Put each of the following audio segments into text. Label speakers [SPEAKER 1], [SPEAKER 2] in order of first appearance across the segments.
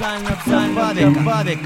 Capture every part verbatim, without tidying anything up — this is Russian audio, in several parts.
[SPEAKER 1] Специально для Вавика.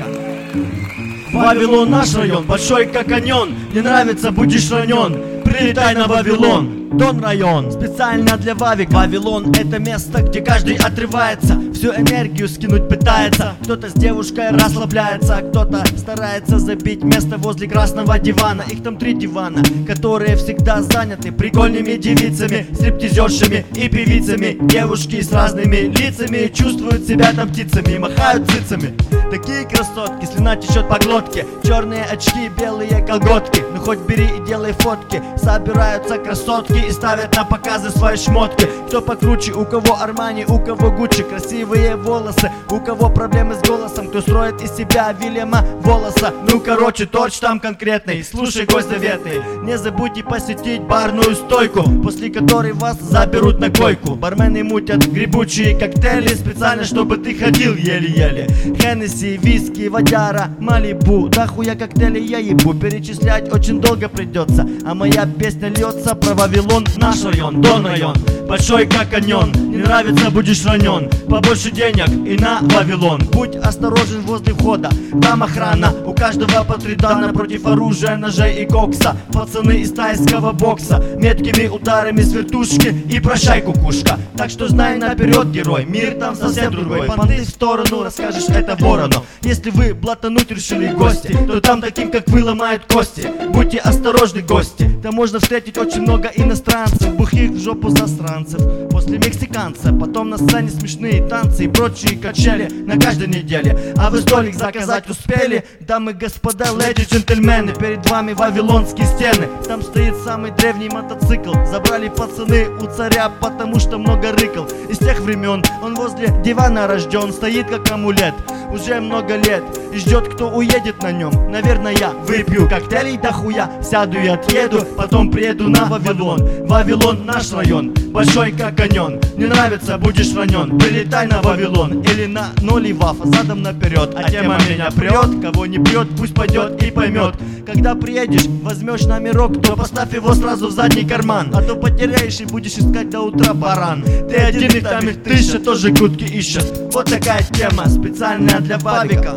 [SPEAKER 1] Вавилон наш район, большой как каньон. Не нравится, будешь ранен. Прилетай на Вавилон. Дон район, специально для Вавик. Вавилон — это место, где каждый отрывается, всю энергию скинуть пытается. Кто-то с девушкой расслабляется, кто-то старается забить место возле красного дивана. Их там три дивана, которые всегда заняты прикольными девицами, стриптизершами и певицами. Девушки с разными лицами чувствуют себя там птицами, махают цицами. Такие красотки, слюна течет по глотке. Черные очки, белые колготки. Ну хоть бери и делай фотки. Собираются красотки и ставят на показы свои шмотки. Кто покруче, у кого Армани, у кого Гуччи. Красивые волосы, у кого проблемы с голосом. Кто строит из себя Вильяма Волоса. Ну короче, торч там конкретный. Слушай, гость заветный, не забудьте посетить барную стойку, после которой вас заберут на койку. Бармены мутят грибучие коктейли специально, чтобы ты ходил еле-еле. Хеннесси, виски, водяра, Малибу. Да хуя коктейли я ебу, перечислять очень долго придется. А моя песня льется про Вавилон, наш район, Дон район, большой как каньон. Не нравится, будешь ранен. Побольше денег и на Вавилон. Будь осторожен возле входа, там охрана. У каждого по три дана против оружия, ножей и кокса. Пацаны из тайского бокса, меткими ударами с вертушки. И прощай, кукушка. Так что знай наперед, герой, мир там совсем другой. Понты в сторону, расскажешь это ворону. Если вы блатануть решили гости, то там таким как вы ломают кости. Будьте осторожны, гости. Там можно встретить очень много иностранцев, бухих в жопу засранцев. После мексиканца, потом на сцене смешные танцы и прочие качели на каждой неделе. А вы столик заказать успели? Дамы, господа, леди, джентльмены, перед вами вавилонские стены. Там стоит самый древний мотоцикл. Забрали пацаны у царя, потому что много рыкал. Из тех времен он возле дивана рожден, стоит как амулет уже много лет и ждет, кто уедет на нем. Наверное, я выпью коктейлей до хуя, сяду и отъеду, потом приеду на Вавилон. Вавилон наш район, большой как каньон. Не нравится, будешь ранен. Прилетай на Вавилон или на ноли вафа, задом наперед. А тема меня прет, кого не прет, пусть пойдет и поймет. Когда приедешь, возьмешь номерок, то поставь его сразу в задний карман, а то потеряешь и будешь искать до утра, баран. Ты один, их там их тысяча, тоже кутки ищет. Вот такая тема, специальная для Вавика.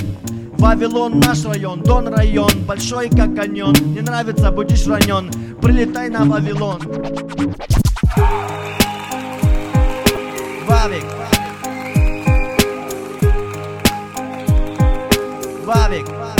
[SPEAKER 1] Вавилон наш район, Дон район, большой как каньон. Не нравится, будешь ранен. Прилетай на Вавилон. Вавик. Вавик.